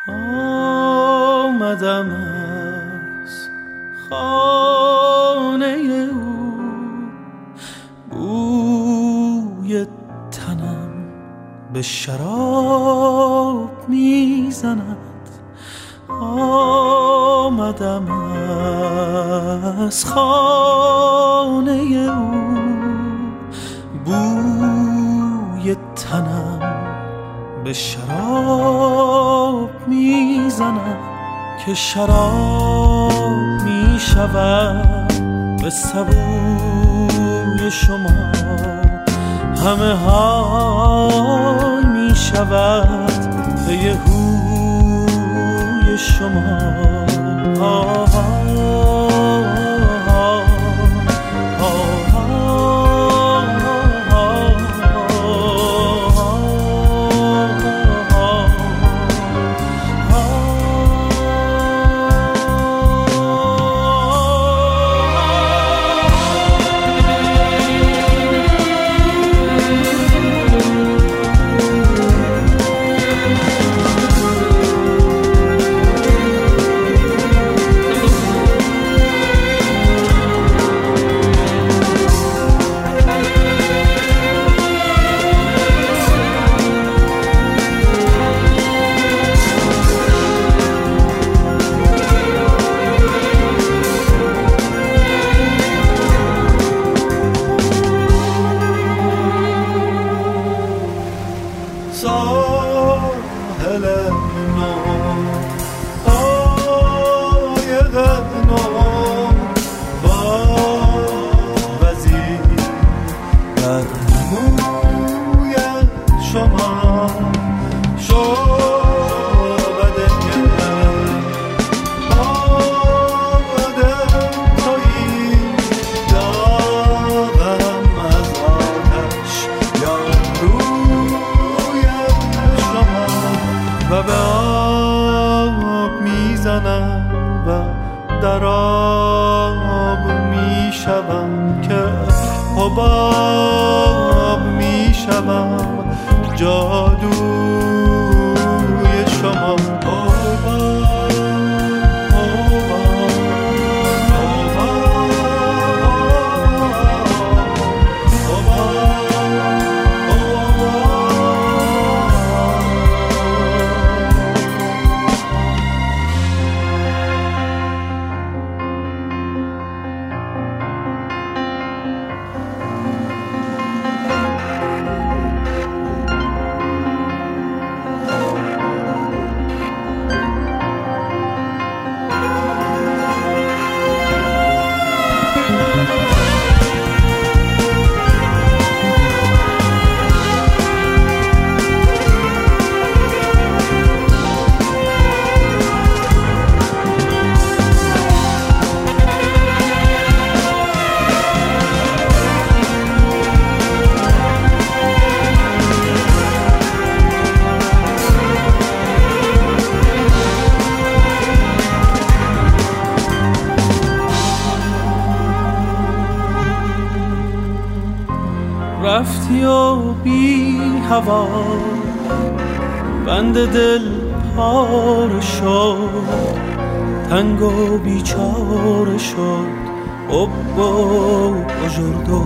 آمدم از خانه او، بوی تنم به شراب میزند. آمدم از خانه او، بوی تنم به شراب میزند. که شراب میشود به سبوی شما، همه های میشود به هوی شما. حباب می شوم جادوی شما. رفتی و بی هوا بند دل پاره شد، تنگ و بیچاره شد حب و بزرگو.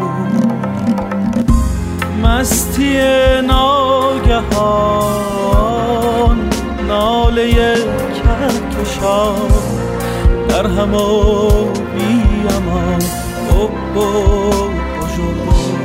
مستی ناگهان ناله کهکشان در هم و بی امان حب و بزرگو.